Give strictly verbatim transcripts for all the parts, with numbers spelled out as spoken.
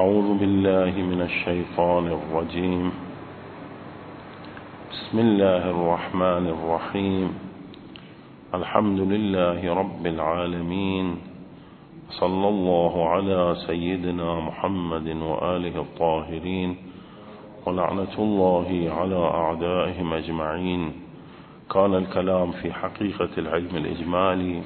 أعوذ بالله من الشيطان الرجيم. بسم الله الرحمن الرحيم. الحمد لله رب العالمين، صلى الله على سيدنا محمد وآله الطاهرين، ولعنة الله على أعدائهم أجمعين. كان الكلام في حقيقة العلم الإجمالي.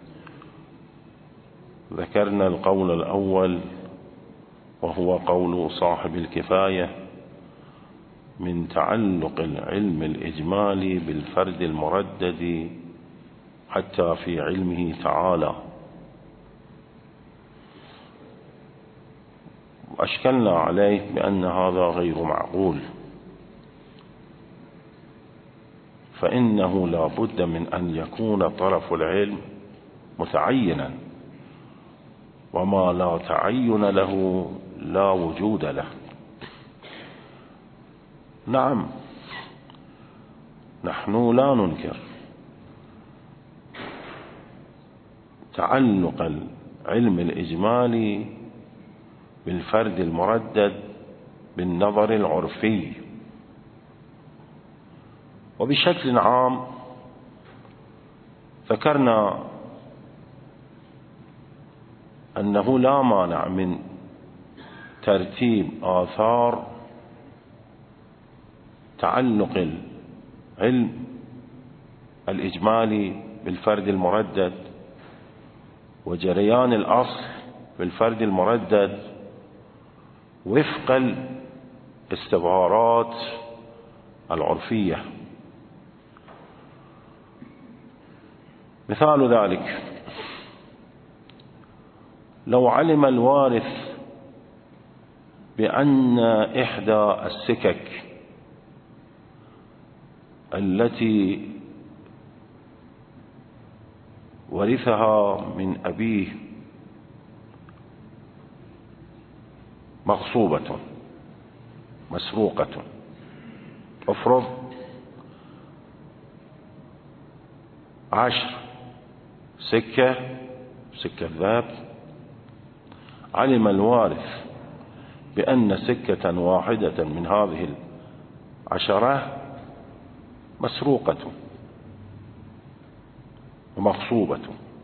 ذكرنا القول الأول وهو قول صاحب الكفاية من تعلق العلم الإجمالي بالفرد المردد حتى في علمه تعالى. أشكلنا عليه بأن هذا غير معقول، فإنه لا بد من أن يكون طرف العلم متعينا، وما لا تعين له لا وجود له. نعم، نحن لا ننكر تعلق العلم الإجمالي بالفرد المردد بالنظر العرفي، وبشكل عام ذكرنا أنه لا مانع من ترتيب آثار تعلق العلم الإجمالي بالفرد المردد وجريان الأصل بالفرد المردد وفق الاستظهارات العرفية. مثال ذلك: لو علم الوارث بأن إحدى السكك التي ورثها من أبيه مغصوبة مسروقة، افرض عشر سكة سكة ذهب، علم الوارث بأن سكة واحدة من هذه العشرة مسروقة ومغصوبة،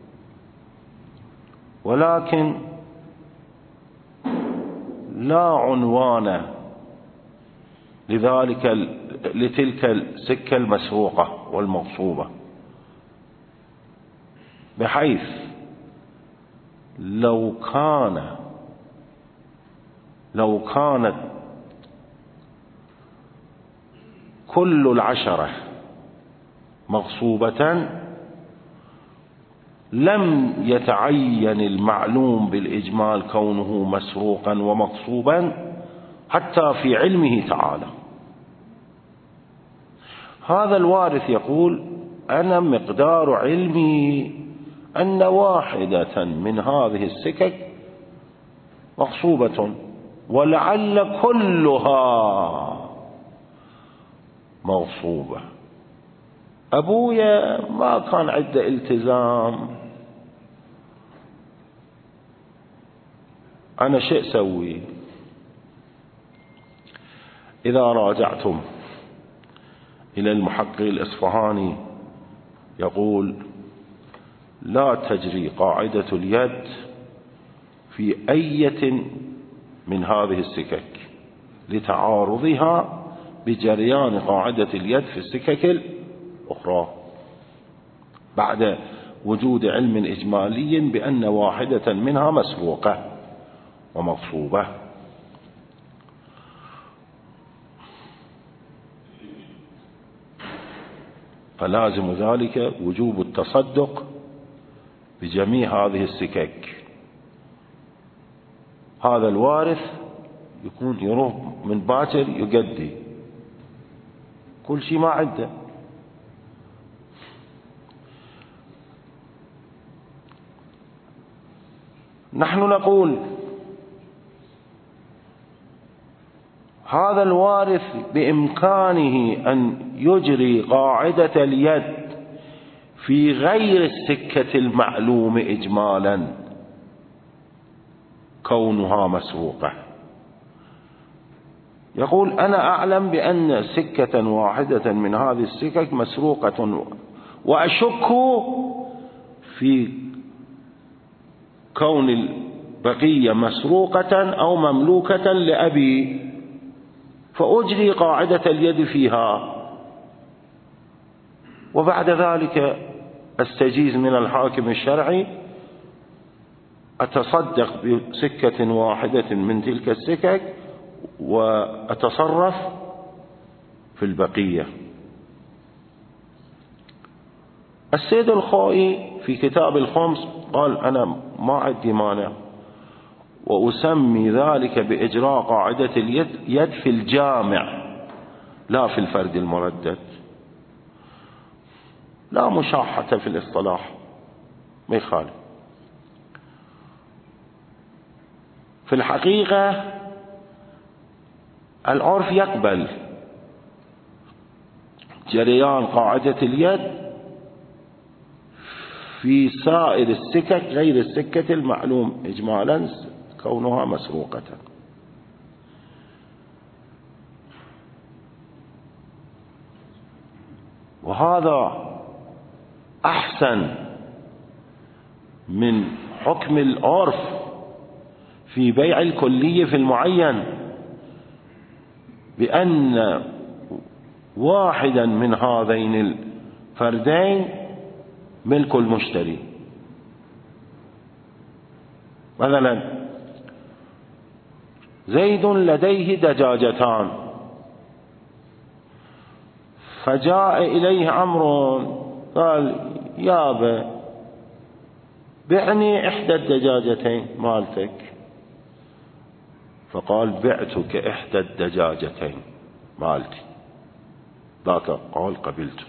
ولكن لا عنوان لذلك لتلك السكة المسروقة والمغصوبة، بحيث لو كان لو كانت كل العشرة مغصوبة لم يتعين المعلوم بالإجمال كونه مسروقا ومغصوبا حتى في علمه تعالى. هذا الوارث يقول: أنا مقدار علمي أن واحدة من هذه السكك مغصوبة، ولعل كلها مغصوبة. أبويا ما كان عنده التزام، أنا شيء سوي. إذا راجعتم إلى المحقق الإصفهاني يقول: لا تجري قاعدة اليد في أية من هذه السكك لتعارضها بجريان قاعدة اليد في السكك الأخرى، بعد وجود علم إجمالي بأن واحدة منها مسروقة ومغصوبة. فلازم ذلك وجوب التصدق بجميع هذه السكك. هذا الوارث يكون يروح من باكر يقدي كل شيء ما عنده. نحن نقول هذا الوارث بإمكانه أن يجري قاعدة اليد في غير السكة المعلوم إجمالا كونها مسروقة، يقول أنا أعلم بأن سكة واحدة من هذه السكك مسروقة، وأشك في كون البقية مسروقة أو مملوكة لأبي، فأجري قاعدة اليد فيها، وبعد ذلك أستجيز من الحاكم الشرعي، أتصدق بسكة واحدة من تلك السكك وأتصرف في البقية. السيد الخوئي في كتاب الخمس قال أنا ما عندي مانع، وأسمي ذلك بإجراء قاعدة اليد يد في الجامع لا في الفرد المردد، لا مشاحة في الاصطلاح، ما يخالف. في الحقيقة العرف يقبل جريان قاعدة اليد في سائر السكك غير السكة المعلوم إجمالا كونها مسروقة. وهذا أحسن من حكم العرف في بيع الكلية في المعين، بأن واحدا من هذين الفردين ملك المشتري. مثلا زيد لديه دجاجتان، فجاء إليه عمرو قال يا أبا بعني إحدى الدجاجتين مالتك، فقال بعتك إحدى الدجاجتين مالتي، ذاك قال قبلت.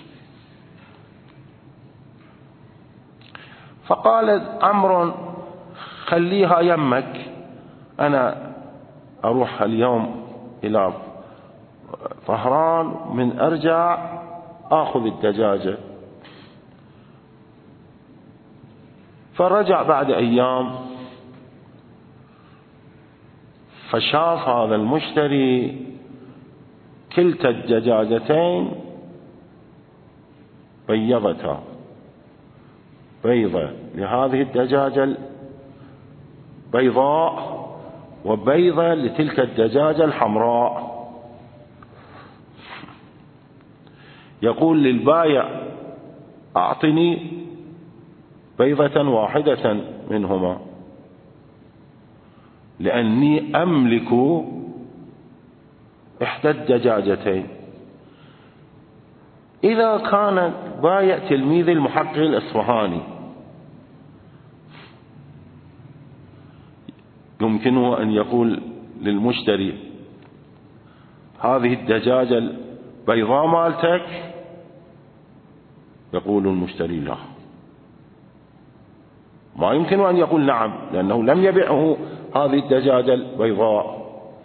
فقال عمرو خليها يمك، أنا أروح اليوم إلى طهران، من أرجع أخذ الدجاجة. فرجع بعد أيام فشاف هذا المشتري كلتا الدجاجتين بيضتا، بيضة لهذه الدجاجة البيضاء وبيضة لتلك الدجاجة الحمراء. يقول للبائع أعطني بيضة واحدة منهما لأني أملك إحدى الدجاجتين. إذا كان بايع تلميذ المحقق الإصفهاني يمكنه أن يقول للمشتري هذه الدجاجة البيضاء مالتك، يقول المشتري لا، ما يمكن أن يقول نعم لأنه لم يبيعه هذه الدجاجة البيضاء.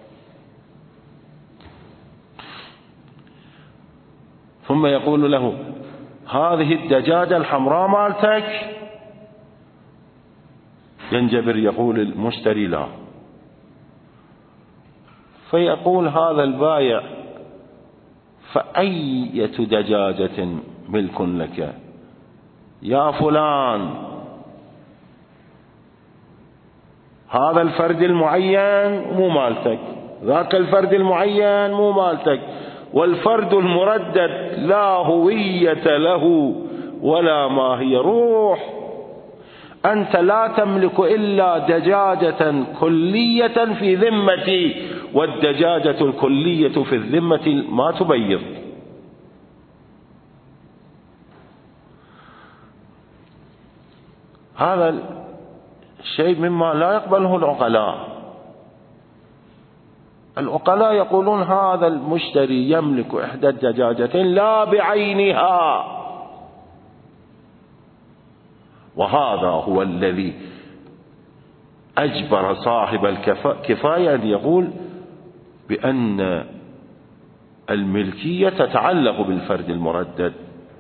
ثم يقول له هذه الدجاجة الحمراء مالتك، ينجبر يقول المشتري لا. فيقول هذا البائع فأية دجاجة ملك لك يا فلان؟ هذا الفرد المعين مو مالتك، ذاك الفرد المعين مو مالتك، والفرد المردد لا هوية له ولا ما هي روح. أنت لا تملك إلا دجاجة كلية في ذمتي، والدجاجة الكلية في الذمة ما تبيض. هذا شيء مما لا يقبله العقلاء. العقلاء يقولون هذا المشتري يملك إحدى الدجاجتين لا بعينها، وهذا هو الذي أجبر صاحب الكفاية أن يقول بأن الملكية تتعلق بالفرد المردد،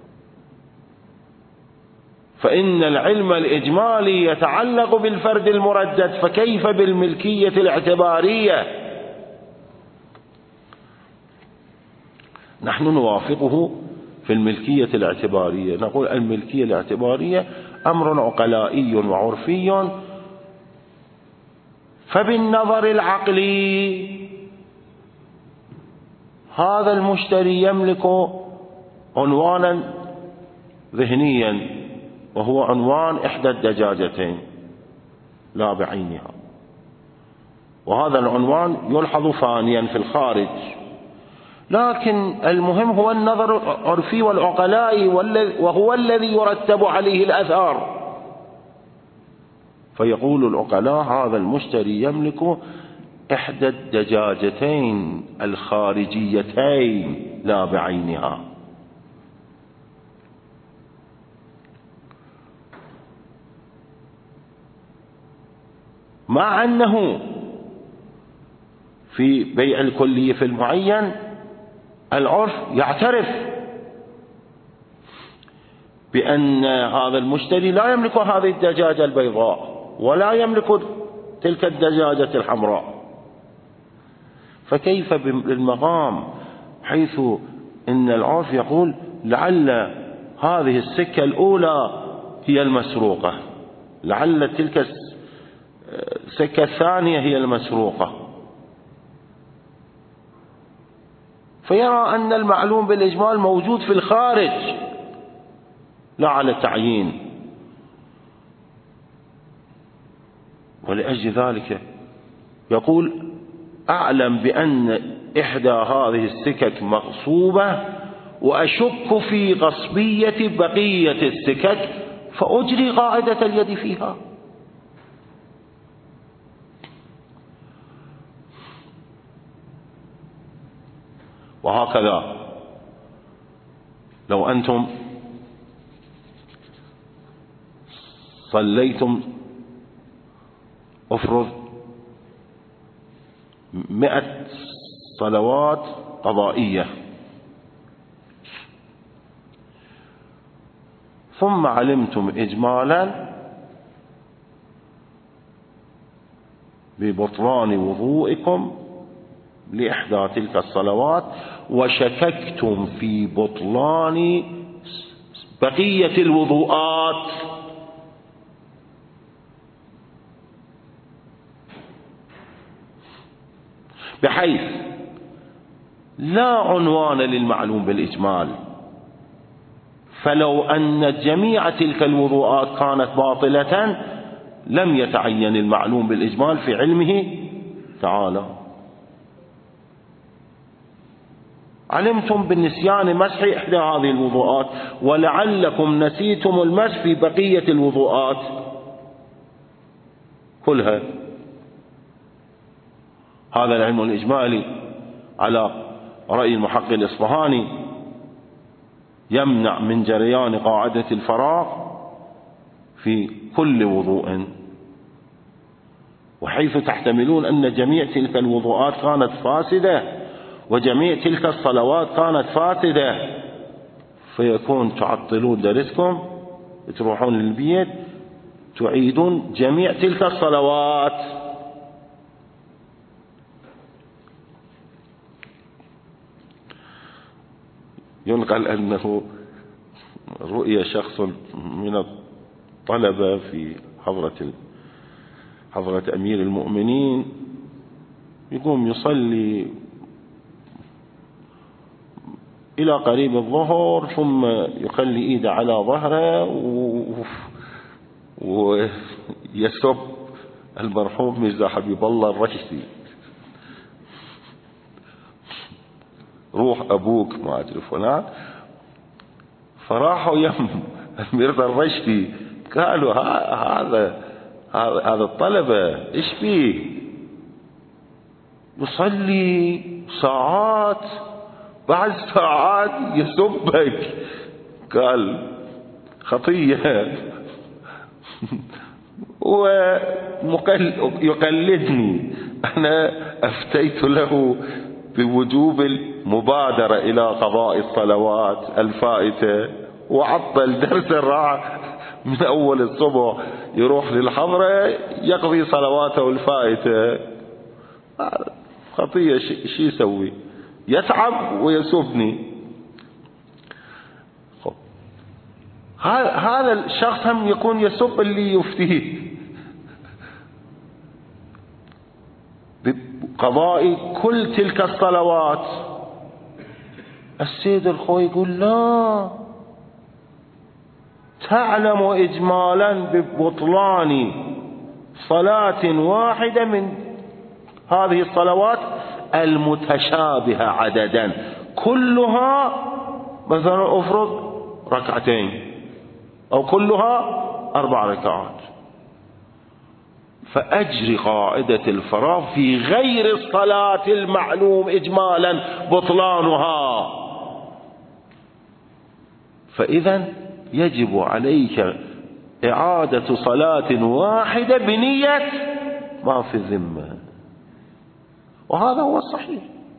فإن العلم الإجمالي يتعلق بالفرد المردد، فكيف بالملكية الاعتبارية؟ نحن نوافقه في الملكية الاعتبارية، نقول الملكية الاعتبارية أمر عقلائي وعرفي، فبالنظر العقلي هذا المشتري يملك عنوانا ذهنيا وهو عنوان إحدى الدجاجتين لا بعينها، وهذا العنوان يلحظ فانيا في الخارج، لكن المهم هو النظر العرفي والعقلائي وهو الذي يرتب عليه الأثار. فيقول العقلاء هذا المشتري يملك إحدى الدجاجتين الخارجيتين لا بعينها. مع أنه في بيع الكلي في المعين العرف يعترف بأن هذا المشتري لا يملك هذه الدجاجة البيضاء ولا يملك تلك الدجاجة الحمراء، فكيف بالمقام حيث إن العرف يقول لعل هذه السكة الأولى هي المسروقة، لعل تلك السكة الثانية هي المسروقة، فيرى أن المعلوم بالإجمال موجود في الخارج لا على التعيين. ولأجل ذلك يقول أعلم بأن إحدى هذه السكك مغصوبة وأشك في غصبية بقية السكك فأجري قاعدة اليد فيها. وهكذا لو أنتم صليتم أفرض مئة صلوات قضائية ثم علمتم إجمالا ببطلان وضوئكم لإحدى تلك الصلوات وشككتم في بطلان بقية الوضوءات، بحيث لا عنوان للمعلوم بالإجمال، فلو أن جميع تلك الوضوءات كانت باطلة لم يتعين المعلوم بالإجمال في علمه تعالى. علمتم بالنسيان مسح إحدى هذه الوضوءات ولعلكم نسيتم المسح في بقية الوضوءات كلها. هذا العلم الإجمالي على رأي المحقق الإصفهاني يمنع من جريان قاعدة الفراغ في كل وضوء، وحيث تحتملون أن جميع تلك الوضوءات كانت فاسدة وجميع تلك الصلوات كانت فاسدة، فيكون تعطلون درسكم تروحون للبيت تعيدون جميع تلك الصلوات. ينقل أنه رؤية شخص من الطلبة في حضرة حضرة أمير المؤمنين يقوم يصلي إلى قريب الظهر ثم يخلي إيده على ظهره ويسب المرحوم ميرزا حبيب الله الرشدي، روح أبوك ما أدري فلان. فراحوا يم ميرزا الرشدي قالوا هذا هذا الطلبة إيش فيه يصلي ساعات بعد ساعات يسبك، قال خطية ويقلدني. أنا أفتيت له بوجوب المبادرة إلى قضاء الصلوات الفائتة وعطل درس الراعة من أول الصبح يروح للحضرة يقضي صلواته الفائتة. خطية شي يسوي؟ يتعب ويسبني. هذا الشخص هم يكون يسب اللي يفتيه بقضاء كل تلك الصلوات. السيد الخوي يقول لا، تعلم إجمالا ببطلان صلاة واحدة من هذه الصلوات المتشابهة عددا، كلها مثلا أفرض ركعتين أو كلها أربع ركعات، فأجري قاعدة الفراغ في غير الصلاة المعلوم إجمالا بطلانها. فإذا يجب عليك إعادة صلاة واحدة بنية ما في الذمة، وهذا هو الصحيح.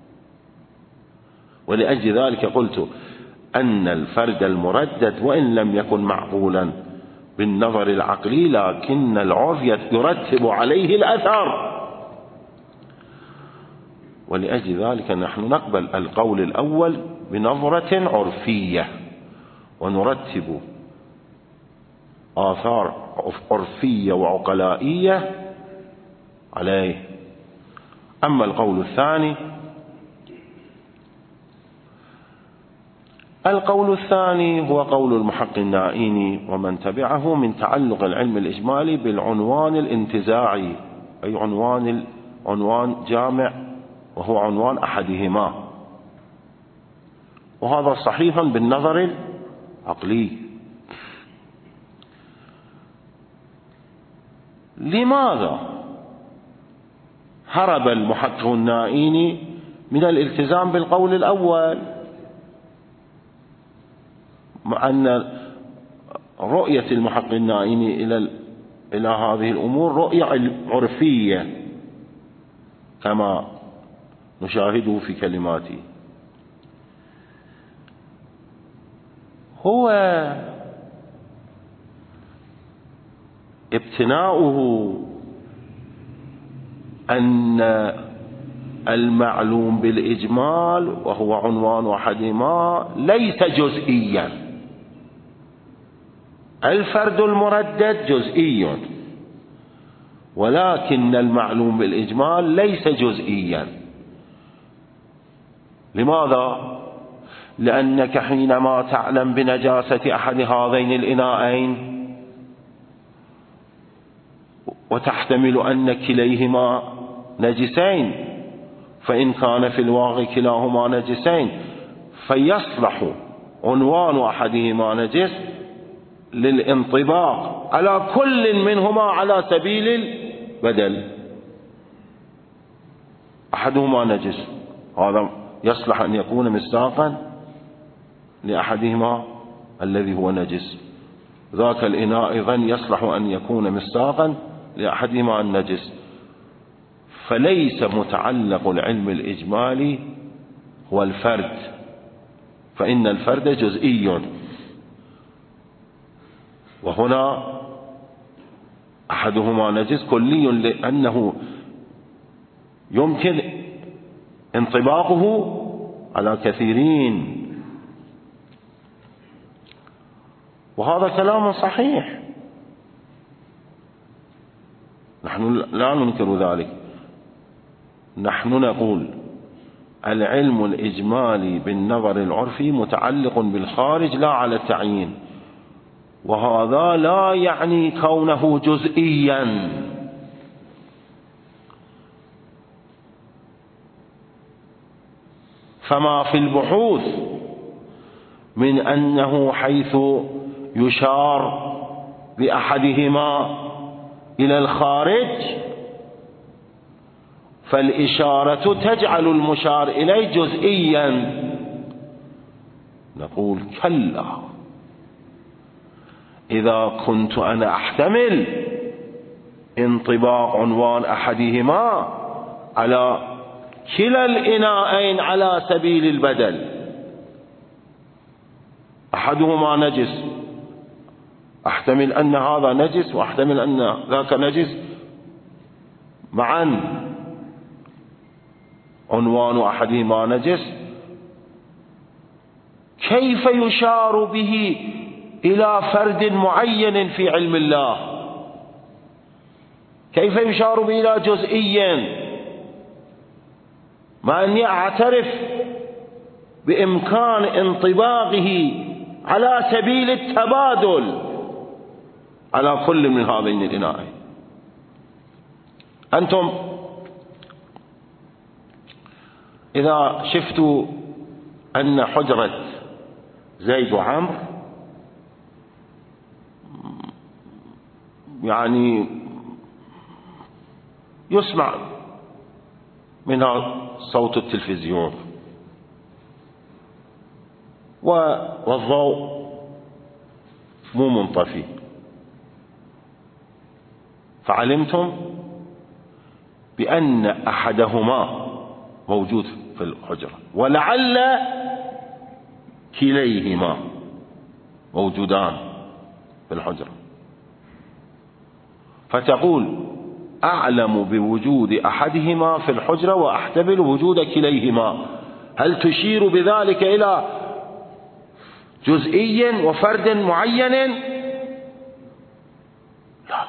ولأجل ذلك قلت أن الفرد المردد وإن لم يكن معقولا بالنظر العقلي، لكن العرف يرتب عليه الأثر، ولأجل ذلك نحن نقبل القول الأول بنظرة عرفية ونرتب آثار عرفية وعقلائية عليه. أما القول الثاني القول الثاني هو قول المحقق النائيني ومن تبعه من تعلق العلم الإجمالي بالعنوان الانتزاعي، أي عنوان عنوان جامع وهو عنوان أحدهما، وهذا صحيح بالنظر العقلي. لماذا هرب المحقق النائيني من الالتزام بالقول الأول، مع أن رؤية المحقق النائيني إلى إلى هذه الأمور رؤية عرفية كما نشاهده في كلماته؟ هو ابتناؤه أن المعلوم بالإجمال وهو عنوان أحدهما ليس جزئيا، الفرد المردد جزئي، ولكن المعلوم بالإجمال ليس جزئيا. لماذا؟ لأنك حينما تعلم بنجاسة أحد هذين الإناءين وتحتمل أن كليهما نجسين، فإن كان في الواقع كلاهما نجسين فيصلح عنوان أحدهما نجس للانطباق على كل منهما على سبيل البدل. أحدهما نجس، هذا يصلح أن يكون مصداقا لأحدهما الذي هو نجس، ذاك الإناء أيضا يصلح أن يكون مصداقا لأحدهما النجس. فليس متعلق العلم الإجمالي هو الفرد، فإن الفرد جزئي، وهنا أحدهما نجس كلي لأنه يمكن انطباقه على كثيرين، وهذا كلام صحيح، نحن لا ننكر ذلك. نحن نقول العلم الإجمالي بالنظر العرفي متعلق بالخارج لا على التعيين، وهذا لا يعني كونه جزئيا. فما في البحوث من أنه حيث يشار بأحدهما إلى الخارج فالإشارة تجعل المشار إليه جزئيا، نقول كلا، إذا كنت أنا أحتمل انطباق عنوان أحدهما على كلا الإناءين على سبيل البدل، أحدهما نجس، أحتمل أن هذا نجس وأحتمل أن ذاك نجس معا، عنوان أحدهما نجس، كيف يشار به إلى فرد معين في علم الله؟ كيف يشار به إلى جزئيا مع أني أعترف بإمكان انطباقه على سبيل التبادل على كل من هذين الإناءين؟ أنتم إذا شفتوا أن حجرة زيد وعمر يعني يسمع منها صوت التلفزيون والضوء مو منطفي، فعلمتم بأن أحدهما موجود في الحجرة ولعل كليهما موجودان في الحجرة، فتقول أعلم بوجود أحدهما في الحجرة وأحتمل وجود كليهما. هل تشير بذلك إلى جزئي وفرد معين؟ لا.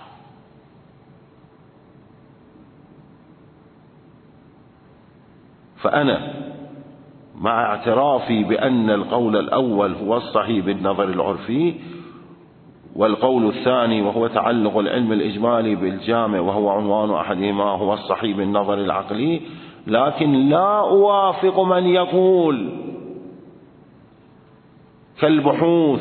فأنا مع اعترافي بأن القول الأول هو الصحيح بالنظر العرفي، والقول الثاني وهو تعلق العلم الإجمالي بالجامع وهو عنوان أحدهما هو الصحيح بالنظر العقلي، لكن لا أوافق من يقول كالبحوث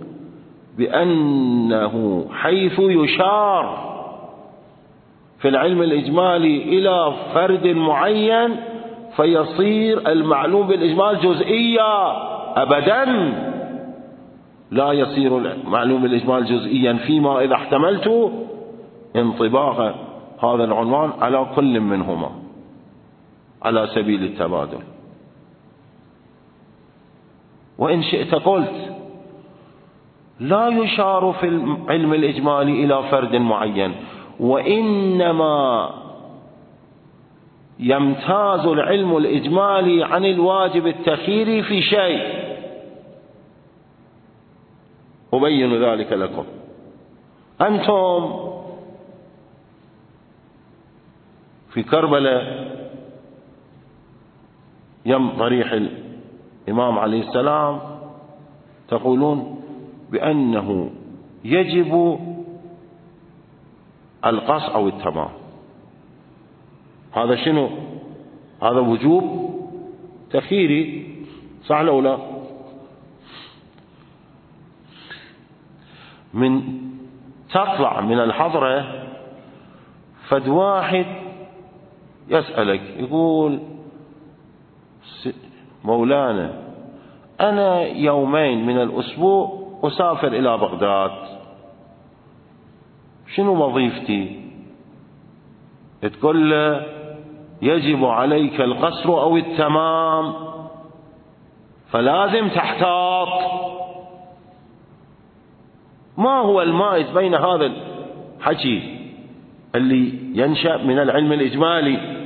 بأنه حيث يشار في العلم الإجمالي إلى فرد معين فيصير المعلوم بالإجمال جزئيا. أبدا لا يصير المعلوم بالإجمال جزئيا فيما إذا احتملت انطباق هذا العنوان على كل منهما على سبيل التبادل. وإن شئت قلت لا يشار في العلم الإجمالي إلى فرد معين، وإنما يمتاز العلم الإجمالي عن الواجب التخييري في شيء أبين ذلك لكم. أنتم في كربلاء يم ضريح الإمام عليه السلام تقولون بأنه يجب القص أو التمام. هذا شنو؟ هذا وجوب تخييري، صح لو لا؟ من تطلع من الحضرة فد واحد يسألك يقول مولانا أنا يومين من الأسبوع أسافر إلى بغداد، شنو وظيفتي؟ تقول له يجب عليك القصر أو التمام، فلازم تحتاط. ما هو المائز بين هذا الحكي اللي ينشأ من العلم الإجمالي؟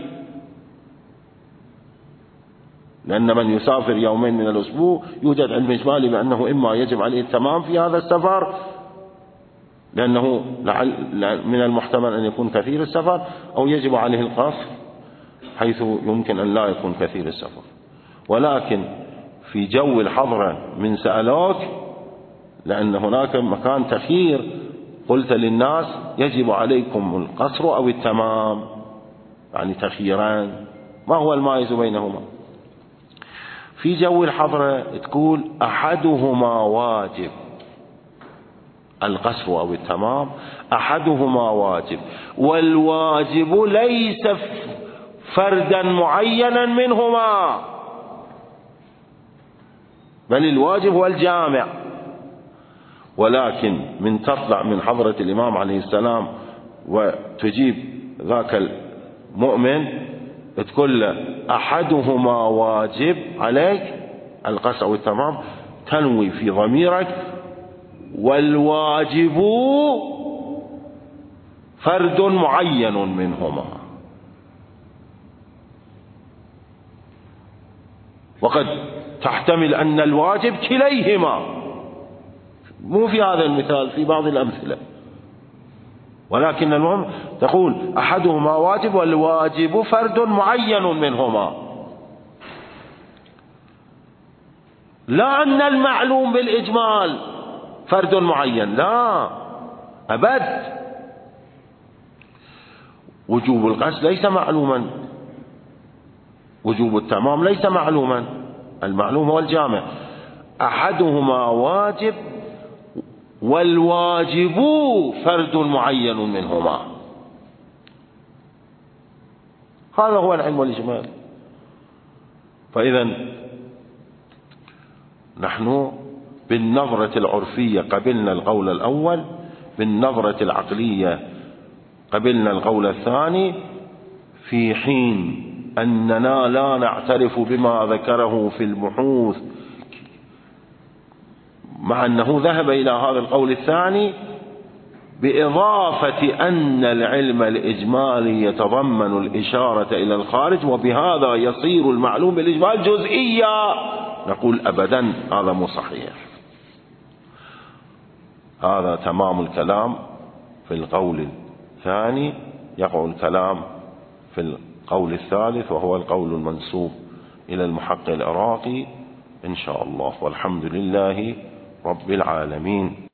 لأن من يسافر يومين من الأسبوع يوجد علم إجمالي بأنه إما يجب عليه التمام في هذا السفر لأنه من المحتمل أن يكون كثير السفر، أو يجب عليه القصر حيث يمكن أن لا يكون كثير السفر. ولكن في جو الحضرة من سألوك لأن هناك مكان تخيير قلت للناس يجب عليكم القصر أو التمام، يعني تخييران، ما هو المائز بينهما؟ في جو الحضرة تقول أحدهما واجب، القصر أو التمام أحدهما واجب، والواجب ليس فردا معينا منهما بل الواجب هو الجامع. ولكن من تطلع من حضرة الإمام عليه السلام وتجيب ذاك المؤمن تقول له أحدهما واجب عليك القصر أو التمام، تنوي في ضميرك والواجب فرد معين منهما. وقد تحتمل أن الواجب كليهما مو في هذا المثال، في بعض الأمثلة، ولكن المهم تقول أحدهما واجب والواجب فرد معين منهما، لا أن المعلوم بالإجمال فرد معين، لا أبد. وجوب الغسل ليس معلوما، وجوب التمام ليس معلوما، المعلوم هو الجامع. أحدهما واجب والواجب فرد معين منهما، هذا هو العلم والإجمال. فإذا نحن بالنظرة العرفية قبلنا القول الأول، بالنظرة العقلية قبلنا القول الثاني، في حين أننا لا نعترف بما ذكره في البحوث، مع أنه ذهب إلى هذا القول الثاني بإضافة أن العلم الإجمالي يتضمن الإشارة إلى الخارج، وبهذا يصير المعلوم بالإجمال جزئيا. نقول أبدا هذا مو صحيح، هذا تمام الكلام في القول الثاني، يقع الكلام في القول الثالث، وهو القول المنسوب إلى المحقق العراقي إن شاء الله، والحمد لله رب العالمين.